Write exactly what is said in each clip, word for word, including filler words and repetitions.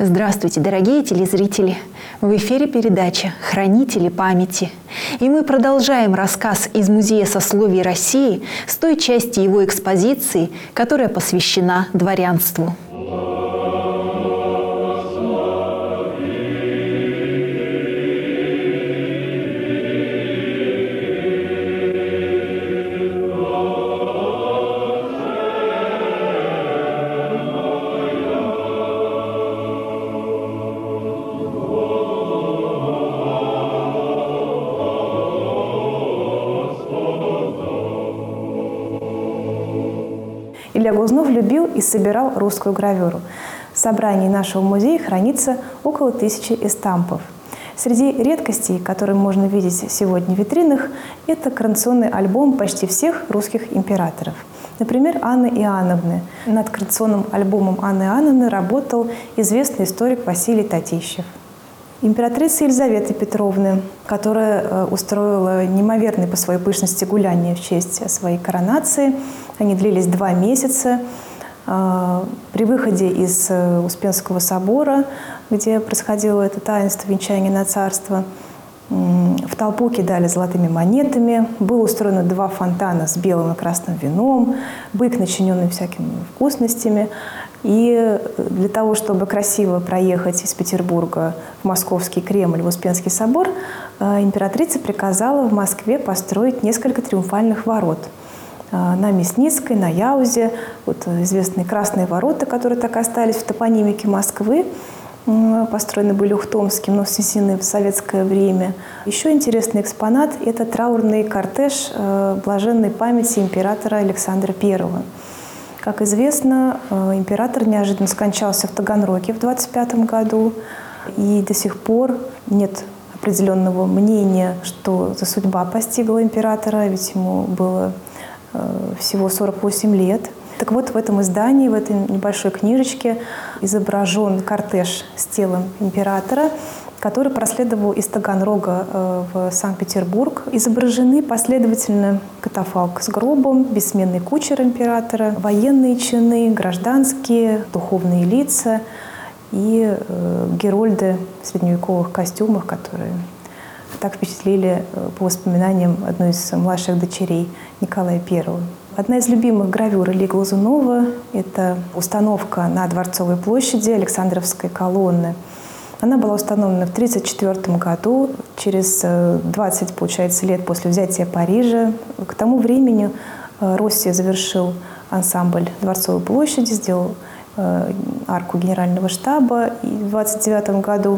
Здравствуйте, дорогие телезрители! В эфире передача «Хранители памяти». И мы продолжаем рассказ из Музея сословий России с той части его экспозиции, которая посвящена дворянству. Илья Глазунов любил и собирал русскую гравюру. В собрании нашего музея хранится около тысячи эстампов. Среди редкостей, которые можно видеть сегодня в витринах, это коронационный альбом почти всех русских императоров. Например, Анны Иоанновны. Над коронационным альбомом Анны Иоанновны работал известный историк Василий Татищев. Императрицы Елизаветы Петровны, которая устроила неимоверные по своей пышности гуляния в честь своей коронации. Они длились два месяца. При выходе из Успенского собора, где происходило это таинство венчания на царство, в толпу кидали золотыми монетами. Было устроено два фонтана с белым и красным вином, бык, начиненный всякими вкусностями. И для того, чтобы красиво проехать из Петербурга в Московский Кремль, в Успенский собор, императрица приказала в Москве построить несколько триумфальных ворот. На Мясницкой, на Яузе, вот известные красные ворота, которые так и остались в топонимике Москвы, построены были Ухтомским, но снесены в советское время. Еще интересный экспонат – это траурный кортеж блаженной памяти императора Александра Первого. Как известно, император неожиданно скончался в Таганроге в двадцать пятом году, и до сих пор нет определенного мнения, что за судьба постигла императора, ведь ему было всего сорок восемь лет. Так вот, в этом издании, в этой небольшой книжечке изображен кортеж с телом императора, который проследовал из Таганрога в Санкт-Петербург. Изображены последовательно катафалк с гробом, бессменный кучер императора, военные чины, гражданские, духовные лица и герольды в средневековых костюмах, которые так впечатлили, по воспоминаниям, одной из младших дочерей Николая Первого. Одна из любимых гравюр Ильи Глазунова – это установка на Дворцовой площади Александровской колонны. Она была установлена в тысяча девятьсот тридцать четвёртом году, через двадцать, получается, лет после взятия Парижа. К тому времени Росси завершил ансамбль Дворцовой площади, сделал арку Генерального штаба в двадцать девятом году.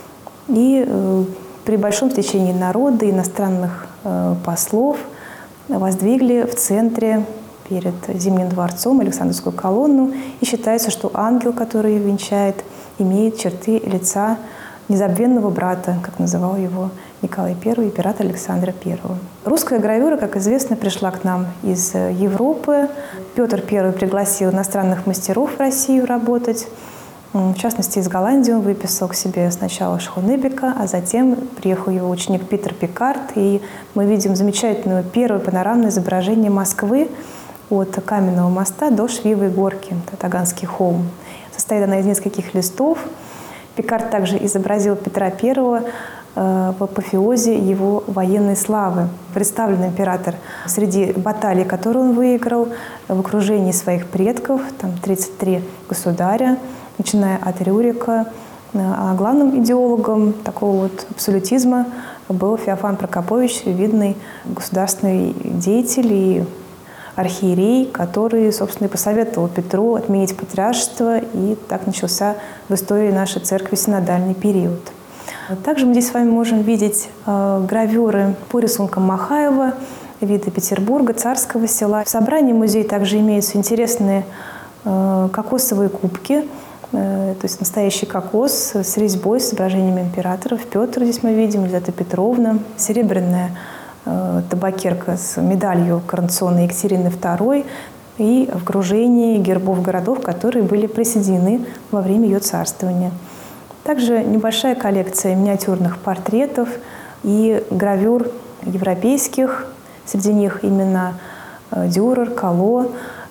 И при большом стечении народа и иностранных послов воздвигли в центре перед Зимним дворцом Александровскую колонну. И считается, что ангел, который ее венчает, имеет черты лица незабвенного брата, как называл его Николай Первый, император Александра Первого. Русская гравюра, как известно, пришла к нам из Европы. Петр Первый пригласил иностранных мастеров в Россию работать. В частности, из Голландии он выписал к себе сначала Шхонебека, а затем приехал его ученик Питер Пикард. И мы видим замечательное первое панорамное изображение Москвы от Каменного моста до Швивой горки, это Таганский холм. Состоит она из нескольких листов. Пикард также изобразил Петра Первого в апофеозе его военной славы. Представлен император среди баталий, которые он выиграл, в окружении своих предков, там тридцать три государя, начиная от Рюрика. А главным идеологом такого вот абсолютизма был Феофан Прокопович, видный государственный деятель и архиерей, который, собственно, и посоветовал Петру отменить патриаршество, и так начался в истории нашей церкви синодальный период. Также мы здесь с вами можем видеть э, гравюры по рисункам Махаева, виды Петербурга, Царского села. В собрании музея также имеются интересные э, кокосовые кубки, э, то есть настоящий кокос с резьбой, с изображениями императоров. Петр здесь мы видим, Елизавета Петровна, серебряная табакерка с медалью коронационной Екатерины Второй и в окружении гербов городов, которые были присоединены во время ее царствования. Также небольшая коллекция миниатюрных портретов и гравюр европейских. Среди них именно Дюрер, Кало,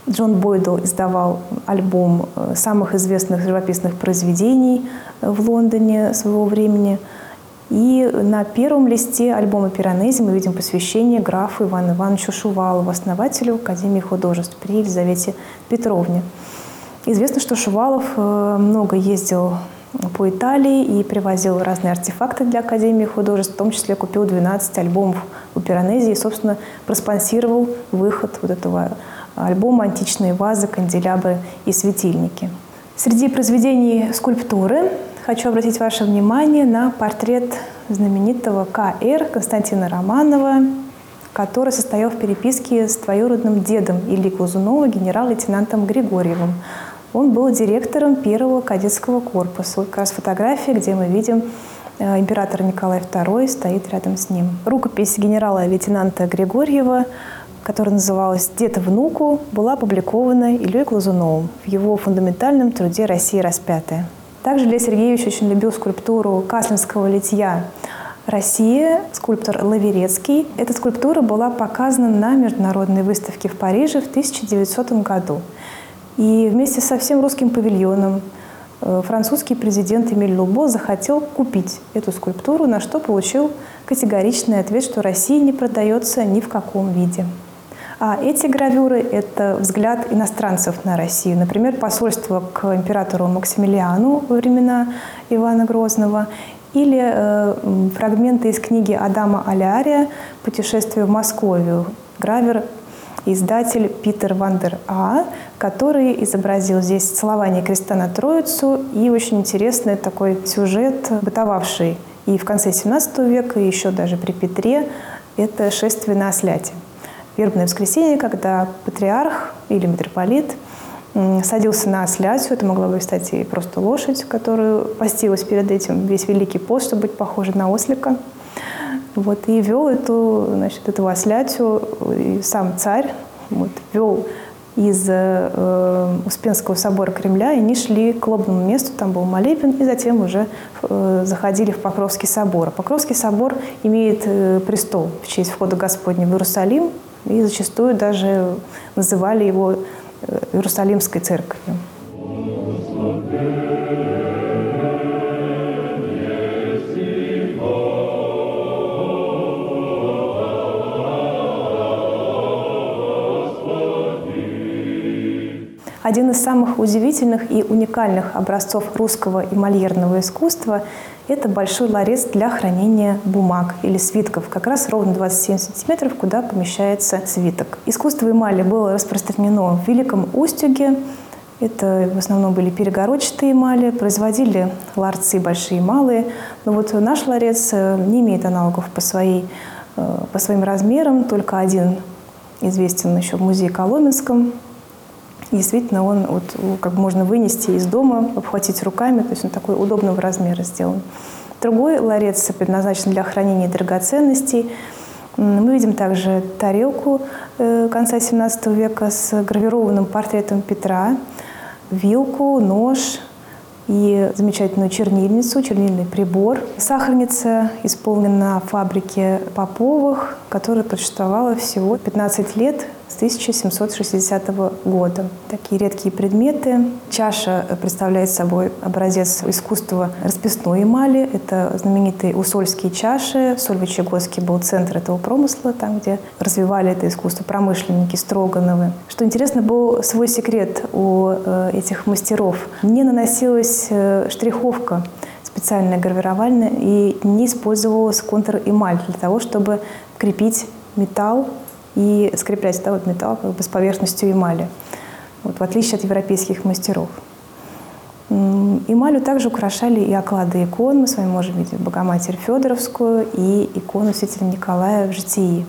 Джон Бойдл издавал альбом самых известных живописных произведений в Лондоне своего времени. И на первом листе альбома «Пиранези» мы видим посвящение графу Ивану Ивановичу Шувалову, основателю Академии художеств при Елизавете Петровне. Известно, что Шувалов много ездил по Италии и привозил разные артефакты для Академии художеств, в том числе купил двенадцать альбомов у Пиранези и, собственно, проспонсировал выход вот этого альбома «Античные вазы, канделябры и светильники». Среди произведений скульптуры хочу обратить ваше внимание на портрет знаменитого Ка Эр Константина Романова, который состоял в переписке с двоюродным дедом Ильи Глазунова, генерал-лейтенантом Григорьевым. Он был директором первого кадетского корпуса. Вот как раз фотография, где мы видим император Николай второй стоит рядом с ним. Рукопись генерала-лейтенанта Григорьева, которая называлась «Дед внуку», была опубликована Ильей Глазуновым в его фундаментальном труде «Россия распятая». Также Илья Сергеевич очень любил скульптуру каслинского литья «Россия», скульптор Лаверецкий. Эта скульптура была показана на международной выставке в Париже в тысяча девятисотом году. И вместе со всем русским павильоном французский президент Эмиль Лубо захотел купить эту скульптуру, на что получил категоричный ответ, что Россия не продается ни в каком виде. А эти гравюры – это взгляд иностранцев на Россию. Например, посольство к императору Максимилиану во времена Ивана Грозного или э, фрагменты из книги Адама Алярия «Путешествие в Московию». Гравер издатель Питер ван дер Аа, который изобразил здесь целование креста на Троицу и очень интересный такой сюжет, бытовавший и в конце семнадцатого века, и еще даже при Петре, это шествие на осляте. Вербное воскресенье, когда патриарх или митрополит садился на ослятю, это могла быть, кстати, просто лошадь, которую постилась перед этим весь Великий пост, чтобы быть похожей на ослика. Вот, и вел эту, значит, эту ослятю, и сам царь вот, вел из э, Успенского собора Кремля, и они шли к лобному месту, там был молебен, и затем уже э, заходили в Покровский собор. Покровский собор имеет э, престол в честь входа Господня в Иерусалим, и зачастую даже называли его э, Иерусалимской церковью. Один из самых удивительных и уникальных образцов русского и мольерного искусства – это большой ларец для хранения бумаг или свитков, как раз ровно двадцать семь сантиметров, куда помещается свиток. Искусство эмали было распространено в Великом Устюге. Это в основном были перегородчатые эмали, производили ларцы большие и малые. Но вот наш ларец не имеет аналогов по, своей, по своим размерам, только один известен еще в музее Коломенском. Действительно, он вот, как можно вынести из дома, обхватить руками, то есть он такой удобного размера сделан. Другой ларец предназначен для хранения драгоценностей. Мы видим также тарелку конца семнадцатого века с гравированным портретом Петра, вилку, нож и замечательную чернильницу, чернильный прибор. Сахарница исполнена на фабрике Поповых, которая просуществовала всего пятнадцать лет, с тысяча семьсот шестидесятого года. Такие редкие предметы. Чаша представляет собой образец искусства расписной эмали. Это знаменитые усольские чаши. Сольвычегодский был центр этого промысла, там, где развивали это искусство промышленники Строгановы. Что интересно, был свой секрет у э, этих мастеров. Не наносилась э, штриховка специальная гравировальная и не использовалась контр-эмаль для того, чтобы крепить металл и скреплять да, вот металл как бы с поверхностью эмали, вот, в отличие от европейских мастеров. Эмалью также украшали и оклады икон. Мы с вами можем видеть Богоматерь Федоровскую и икону святителя Николая в житии.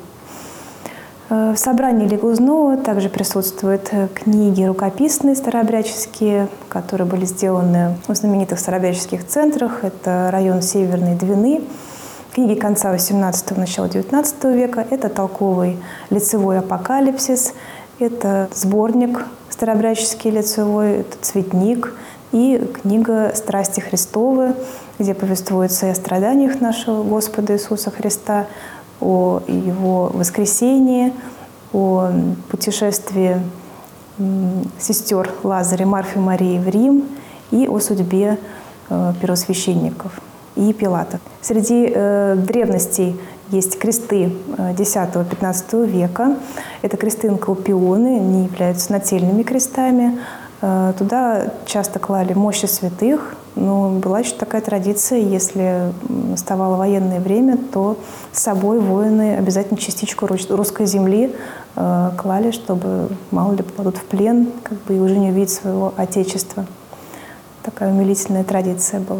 В собрании Ильи Глазунова также присутствуют книги рукописные старообрядческие, которые были сделаны в знаменитых старообрядческих центрах. Это район Северной Двины. Книги конца восемнадцатого, начала девятнадцатого века. Это толковый лицевой апокалипсис, это сборник старообрядческий лицевой, это цветник и книга «Страсти Христовы», где повествуется и о страданиях нашего Господа Иисуса Христа, о Его воскресении, о путешествии сестер Лазаря, Марфы и Марии в Рим и о судьбе первосвященников и Пилата. Среди э, древностей есть кресты десятого-пятнадцатого века. Это кресты-инкалпионы, они являются нательными крестами. Э, туда часто клали мощи святых, но была еще такая традиция, если наставало военное время, то с собой воины обязательно частичку русской земли э, клали, чтобы мало ли попадут в плен, как бы и уже не увидеть своего отечества. Такая умилительная традиция была.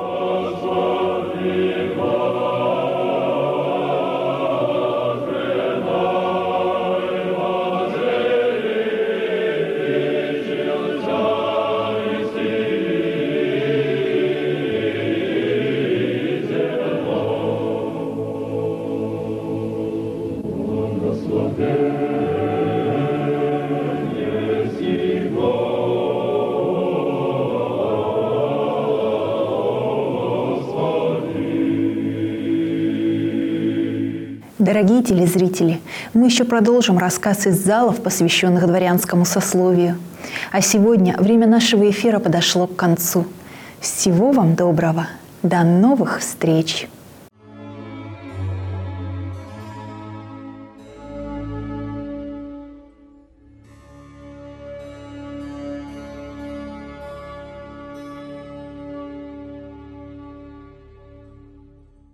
Дорогие телезрители, мы еще продолжим рассказ из залов, посвященных дворянскому сословию. А сегодня время нашего эфира подошло к концу. Всего вам доброго. До новых встреч!